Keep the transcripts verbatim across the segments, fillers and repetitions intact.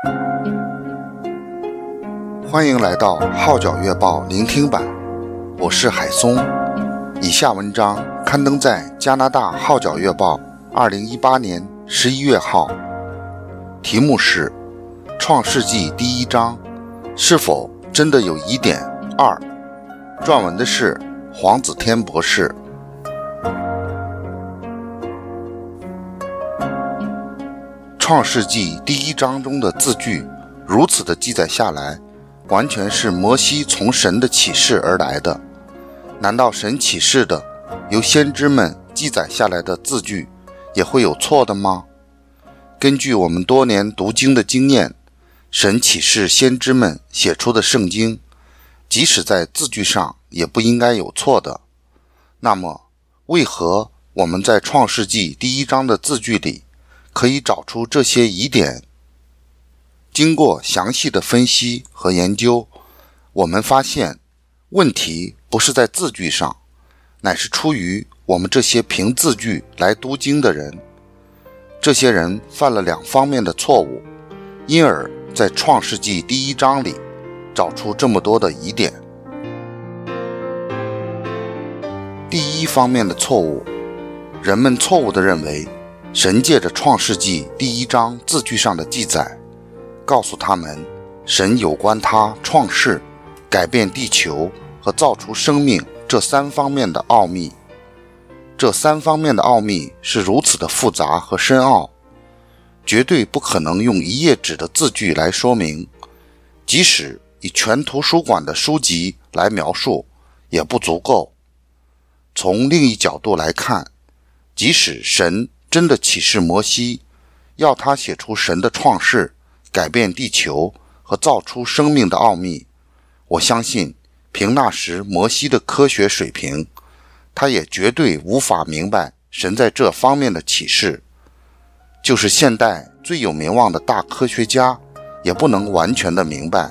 欢迎来到号角月报聆听版，我是海松。以下文章刊登在加拿大号角月报二零一八年十一月号，题目是创世纪第一章是否真的有疑点二，撰文的是黄子天博士。创世纪第一章中的字句如此的记载下来，完全是摩西从神的启示而来的。难道神启示的由先知们记载下来的字句也会有错的吗？根据我们多年读经的经验，神启示先知们写出的圣经，即使在字句上也不应该有错的。那么为何我们在创世纪第一章的字句里可以找出这些疑点？经过详细的分析和研究，我们发现问题不是在字句上，乃是出于我们这些凭字句来读经的人。这些人犯了两方面的错误，因而在创世纪第一章里找出这么多的疑点。第一方面的错误，人们错误地认为神借着创世纪第一章字句上的记载，告诉他们神有关他创世、改变地球和造出生命这三方面的奥秘。这三方面的奥秘是如此的复杂和深奥，绝对不可能用一页纸的字句来说明，即使以全图书馆的书籍来描述也不足够。从另一角度来看，即使神真的启示摩西，要他写出神的创世、改变地球和造出生命的奥秘，我相信凭那时摩西的科学水平，他也绝对无法明白神在这方面的启示。就是现代最有名望的大科学家也不能完全的明白。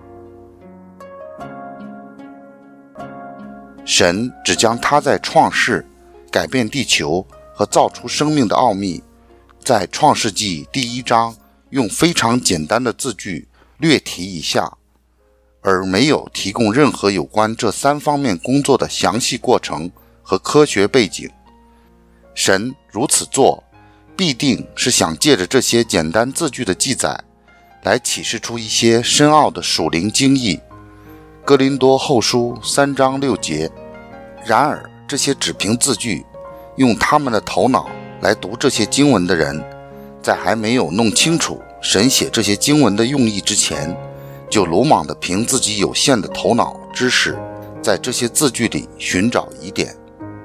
神只将他在创世、改变地球和造出生命的奥秘，在创世纪第一章用非常简单的字句略提一下，而没有提供任何有关这三方面工作的详细过程和科学背景。神如此做，必定是想借着这些简单字句的记载，来启示出一些深奥的属灵经义。哥林多后书三章六节。然而这些只凭字句，用他们的头脑来读这些经文的人，在还没有弄清楚神写这些经文的用意之前，就鲁莽地凭自己有限的头脑知识，在这些字句里寻找疑点。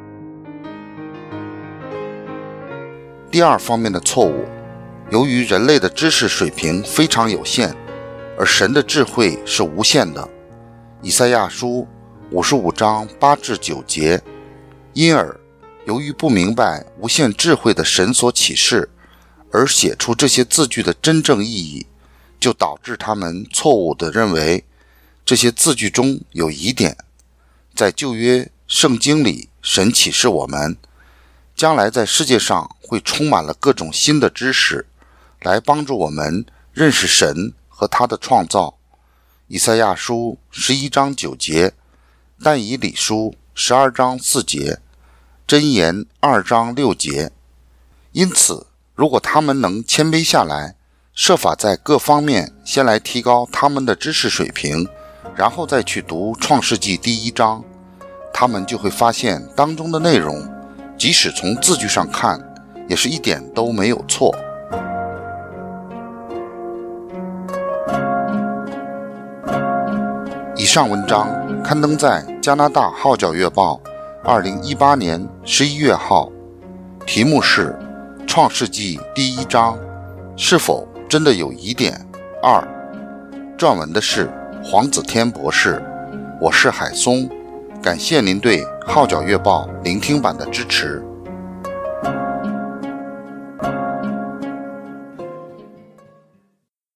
第二方面的错误，由于人类的知识水平非常有限，而神的智慧是无限的。以赛亚书五十五章八至九节，因而由于不明白无限智慧的神所启示，而写出这些字句的真正意义，就导致他们错误地认为这些字句中有疑点。在旧约圣经里，神启示我们将来在世界上会充满了各种新的知识，来帮助我们认识神和他的创造。以赛亚书十一章九节，但以理书十二章四节，箴言二章六节。因此如果他们能谦卑下来，设法在各方面先来提高他们的知识水平，然后再去读创世纪第一章，他们就会发现当中的内容，即使从字句上看，也是一点都没有错。以上文章刊登在加拿大号角月报二零一八年十一月号，题目是创世纪第一章是否真的有疑点二，撰文的是黄子天博士。我是海松，感谢您对号角月报聆听版的支持。